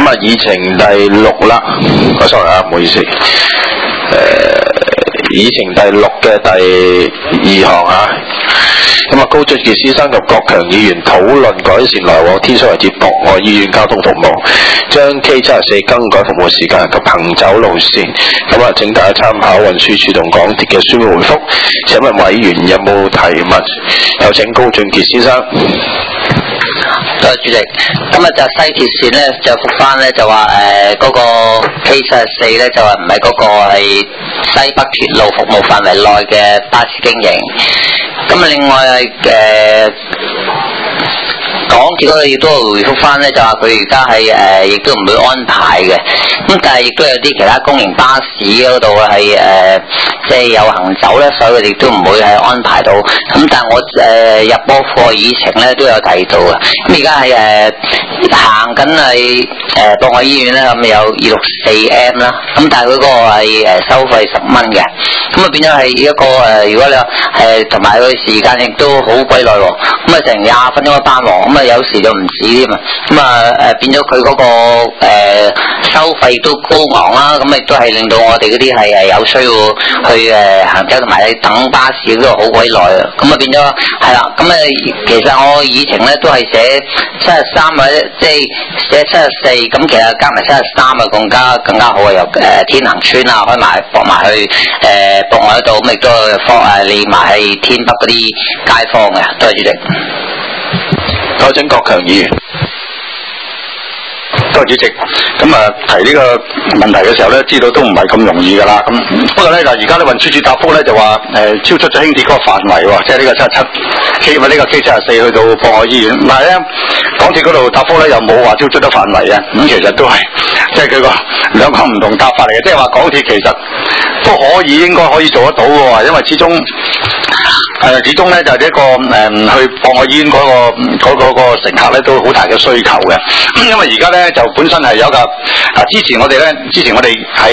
咁啊，議程第6啦，sorry啊，唔好意思，議程第6嘅第2項啊。咁啊，高俊傑先生及郭強議員討論改善來往天水圍至博愛醫院交通服務，將 K74 更改服務時間及行走路線。咁啊，請大家參考運輸署同港鐵嘅書面回覆。請問委員有冇提問？有請高俊傑先生。 多謝主席。今日就西鐵線咧就復翻咧就話嗰個 K74咧就話唔係嗰個係西北鐵路服務範圍內嘅巴士經營。咁啊，另外港鐵嗰度亦都回覆翻咧，就話佢而家係亦都唔會安排嘅。咁但係亦都有啲其他公營巴士嗰度係即係有行走咧，所以佢哋都唔會係安排到。咁但係我入波課議程咧都有提到嘅。咁而家係行緊係博愛醫院咧，咁有264M 啦。咁但係佢嗰個係收費10蚊嘅。咁啊變咗係一個如果你話同埋佢時間亦都好鬼耐喎。咁啊成20分鐘一班喎。咁啊有時就唔止添啊。咁啊變咗佢嗰個收費都高昂啦。咁亦都係令到我哋嗰啲係有需要去行走同埋等巴士都好鬼耐啊。咁啊變咗係啦。咁啊其實我議程咧都係寫73或者即係寫74。咁其實加埋73啊更加好啊。由天恒村啊開埋駁埋去博愛嗰度，咁亦都連埋係天北嗰啲街坊嘅。多謝主席。 多謝郭強議員。 多謝主席。咁啊提呢個問題嘅時候咧，知道都唔係咁容易㗎啦。咁不過咧就而家咧運輸署答覆咧就話超出咗輕鐵嗰個範圍喎，即係呢個77K 呢個 K74去到博愛醫院。但係咧港鐵嗰度答覆咧又冇話超出咗範圍啊。咁其實都係即係佢個兩個唔同答法嚟嘅，即係話港鐵其實都應該可以做得到嘅喎，因為始終咧就係一個去博愛醫院嗰個乘客咧都好大嘅需求嘅。因為而家咧就本身係有個之前我哋喺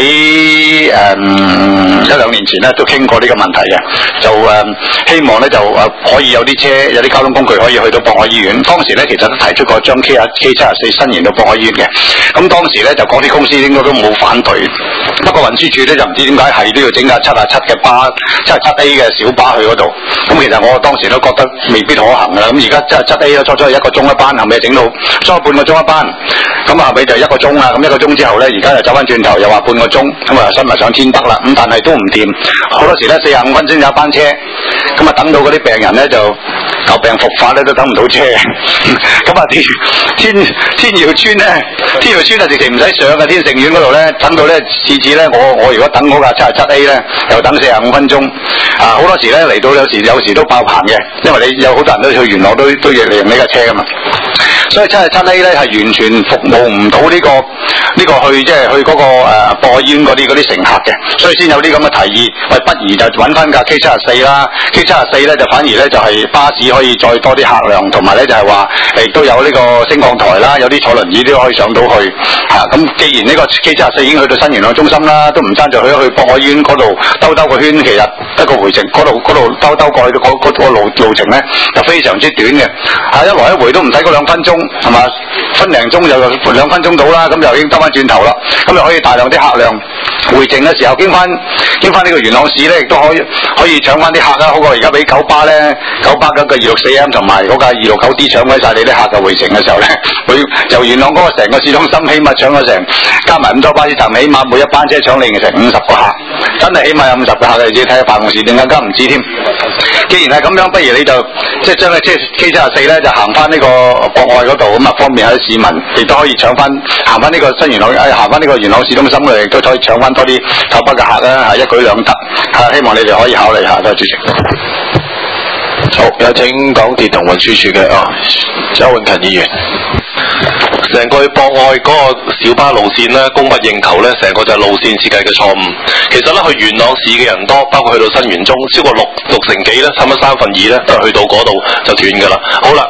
1-2年前咧都傾過呢個問題嘅，就希望咧就可以有啲車有啲交通工具可以去到博愛醫院。當時咧其實都提出過將 K74 伸延到博愛醫院嘅。咁當時咧就港鐵公司應該都冇反對，不過運輸署咧就唔知點解係都要整架77嘅巴77A 嘅小巴去嗰度。咁其實我當時都覺得未必可行㗎啦。咁而家77A 咧初初係1個鐘一班，後尾整到初半個鐘一班，咁後尾就1個鐘啦。咁1個鐘之後咧，而家又走翻轉頭又話半個鐘，咁啊新埋上天北啦。咁但係都唔掂，好多時咧45分鐘有一班車，咁啊等到嗰啲病人咧就舊病復發咧都等唔到車。咁啊天耀村啊直情唔使上嘅，天盛苑嗰度咧等到咧次咧我如果等嗰架77A 咧又等45分鐘。好多時咧嚟到有時都爆棚嘅，因為你有好多人都去元朗都要利用呢架車噶嘛。所以77A 咧係完全服務唔到呢個去嗰個博愛醫院嗰啲乘客嘅，所以先有啲咁嘅提議。喂，不如就揾翻架 K74 啦。K74 咧就反而咧就係巴士可以再多啲客量，同埋咧就係話亦都有呢個升降台啦，有啲坐輪椅都可以上到去。咁既然呢個 K74 已經去到新元朗中心啦，都唔爭就去博愛醫院嗰度兜個圈，其實一個回程嗰度兜過去嗰個路程咧就非常之短嘅。一來一回都唔使嗰2分鐘，係嘛？分零鐘就2分鐘到啦，咁就已經兜翻轉頭啦。咁就可以大量啲客量回程嘅時候經翻呢個元朗市咧，亦都可以搶翻啲客啦。好過而家俾九巴嗰個264M 同埋嗰架269D 搶鬼晒你啲客嘅回程嘅時候咧，佢由元朗嗰個成個市中心起碼搶咗成加埋咁多巴士站，起碼每一班車搶你成50個客，真係起碼有50個客，你自己睇下辦公室點更加唔知添。既然係咁樣，不如你就即係將個 K74咧就行翻呢個博愛嗰度，咁啊方便下啲市民，亦都可以搶翻行翻呢個新元朗，行翻呢個元朗市中心嘅，亦都可以搶翻多啲頭北嘅客啦，一舉兩得。希望你哋可以考慮下，多謝主席。 好，有請港鐵同運輸署嘅周永勤議員。 成個博愛嗰個小巴路線咧供不應求咧，成個就係路線設計嘅錯誤。其實咧去元朗市嘅人多，包括去到新元中，超過六成幾咧，差唔多2/3咧都係去到嗰度就斷㗎啦。好啦，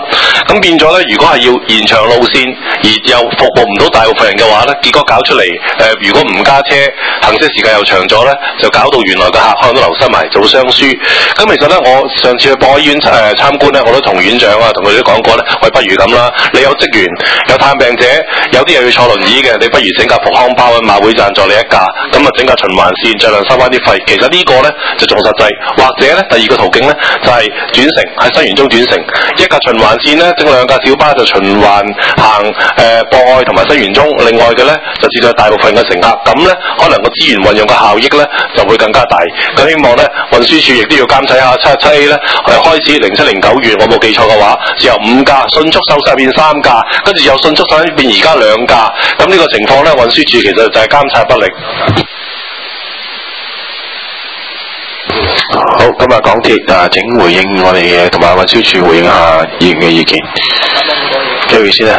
咁變咗咧，如果係要延長路線而又服務唔到大部分人嘅話咧，結果搞出嚟如果唔加車，行車時間又長咗咧，就搞到原來嘅客可能都流失埋，就會雙輸。咁其實咧，我上次去博愛醫院參觀咧，我都同院長啊，同佢哋都講過咧，喂，不如咁啦，你有職員，有探病者，有啲又要坐輪椅嘅，你不如整架復康包，馬會贊助你一架，咁啊整架循環線，盡量收翻啲費。其實呢個咧就仲實際，或者咧第二個途徑咧就係轉乘喺新園中轉乘，一架循環線咧整兩架小巴就循環行博愛同埋新園中，另外嘅咧就接載大部分嘅乘客，咁咧可能個資源運用嘅效益咧就會更加大。咁希望咧運輸署亦都要監睇下717A咧開始0709月，我冇記錯嘅話，由5架迅速瘦曬變3架，跟住又迅速瘦變而家2架。咁呢個情況咧，運輸署其實就係監察不力。 好，咁啊，港鐵請回應我哋嘅，同埋運輸署回應下議員嘅意見。幾位先啊？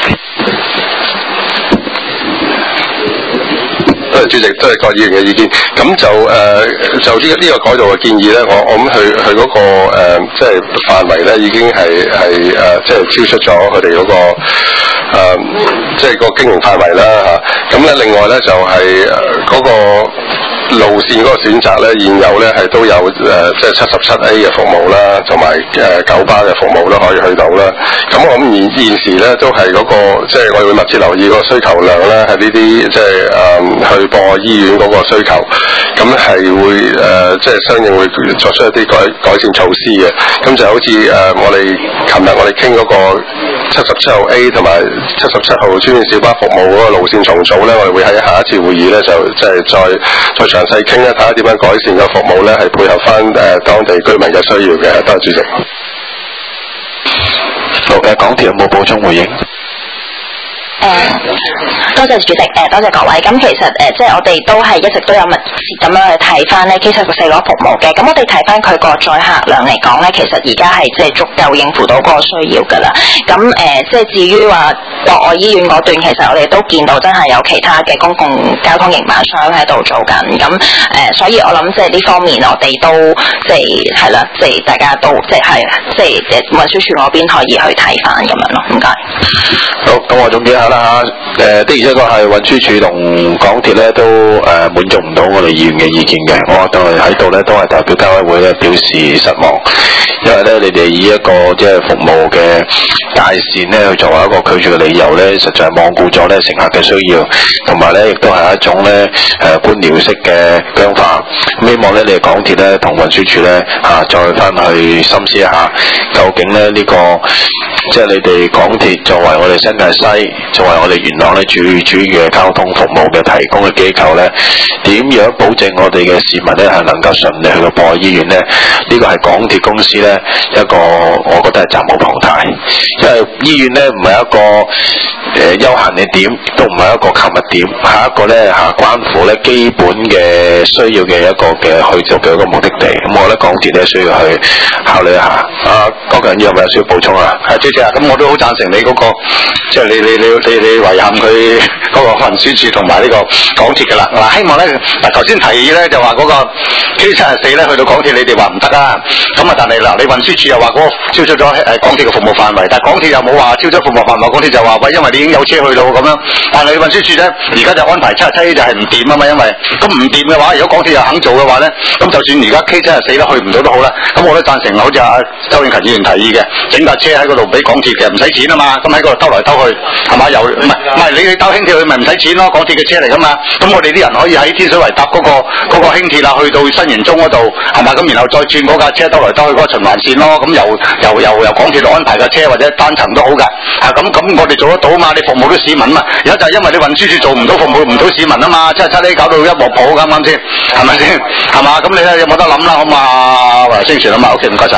多謝主席，多謝各議員嘅意見。咁就呢個改動嘅建議咧，我諗佢嗰個即係範圍咧，已經係即係超出咗佢哋嗰個即係個經營範圍啦嚇。咁咧另外咧就係嗰個路線嗰個選擇咧，現有咧係都有即係77A 嘅服務啦，同埋九巴嘅服務都可以去到啦。咁我諗現時咧都係嗰個即係我哋會密切留意嗰個需求量咧，係呢啲即係去博愛醫院嗰個需求，咁係會即係相應會作出一啲改善措施嘅。咁就好似我哋琴日我哋傾嗰個77號 A 同埋77號專線小巴服務嗰個路線重組咧，我哋會喺下一次會議咧就即係再詳細傾咧，睇下點樣改善個服務咧，係配合翻當地居民嘅需要嘅。多謝主席。 好，港鐵有冇補充回應？ 多謝主席，多謝各位。咁其實即係我哋都係一直都有密切咁樣去睇翻咧K74服務嘅。咁我哋睇翻佢個載客量嚟講咧，其實而家係即係足夠應付到嗰個需要㗎啦。咁即係至於話博愛醫院嗰段，其實我哋都見到真係有其他嘅公共交通營辦商喺度做緊。咁所以我諗即係呢方面我哋都即係啦，即係大家都即係運輸署嗰邊可以去睇翻咁樣咯。唔該。 好，咁我總結下啦嚇。的而且確係運輸署同港鐵咧都滿足唔到我哋議員嘅意見嘅，我哋喺度咧都係代表交委會咧表示失望，因為咧你哋以一個即係服務嘅界線咧去作為一個拒絕嘅理由咧，實在係罔顧咗咧乘客嘅需要，同埋咧亦都係一種咧官僚式嘅僵化。咁希望咧你哋港鐵咧同運輸署咧再翻去深思一下，究竟咧呢個即係你哋港鐵作為我哋新界西，作為我哋元朗咧主要嘅交通服務嘅提供嘅機構咧，點樣保證我哋嘅市民咧係能夠順利去到博愛醫院咧？呢個係港鐵公司咧一個我覺得係責無旁貸，因為醫院咧唔係一個休閒嘅點，都唔係一個購物點，係一個咧關乎咧基本嘅需要嘅一個嘅去做嘅一個目的地。咁我覺得港鐵咧需要去考慮一下。郭強有冇有需要補充啊？ 主席啊，咁我都好贊成你嗰個，即係你遺憾佢嗰個運輸署同埋呢個港鐵㗎啦。嗱，希望咧頭先提議咧就話嗰個 K74咧去到港鐵，你哋話唔得啊。咁啊，但係嗱，你運輸署又話嗰個超出咗港鐵嘅服務範圍，但係港鐵又冇話超出服務範圍，港鐵就話喂，因為你已經有車去到咁樣。但係運輸署咧而家就安排77就係唔掂啊嘛，因為咁唔掂嘅話，如果港鐵又肯做嘅話咧，咁就算而家 K74咧去唔到都好啦。咁我都贊成，好似阿周永勤議員提議嘅，整架車喺嗰度俾港鐵嘅，唔使錢啊嘛。咁喺嗰度兜來兜去，係嘛？又唔係你兜輕鐵去咪唔使錢咯？港鐵嘅車嚟噶嘛。咁我哋啲人可以喺天水圍搭嗰個輕鐵啊，去到新園中嗰度，係嘛？咁然後再轉嗰架車兜來兜去嗰個循環線咯。咁由港鐵度安排架車或者單層都好㗎。咁我哋做得到嘛？你服務到市民嘛？而家就係因為你運輸署做唔到，服務唔到市民啊嘛。77A搞到一鑊泡啱唔啱先？係咪先？係嘛？咁你咧有冇得諗啦？好嘛？宣傳啊嘛。OK， 唔該晒。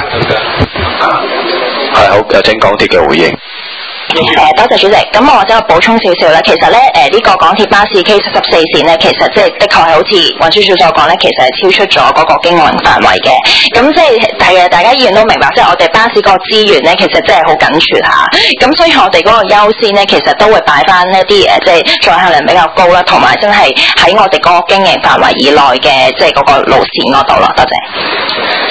係好，有請港鐵嘅回應。 多謝主席。咁我或者我補充少少啦。其實咧，呢個港鐵巴士 K74線咧，其實即係的確係好似運輸署所講咧，其實係超出咗嗰個經營範圍嘅。咁即係大家議員都明白，即係我哋巴士個資源咧，其實真係好緊缺下。咁所以我哋嗰個優先咧，其實都會擺翻一啲即係載客量比較高啦，同埋真係喺我哋嗰個經營範圍以內嘅，即係嗰個路線嗰度咯。多謝。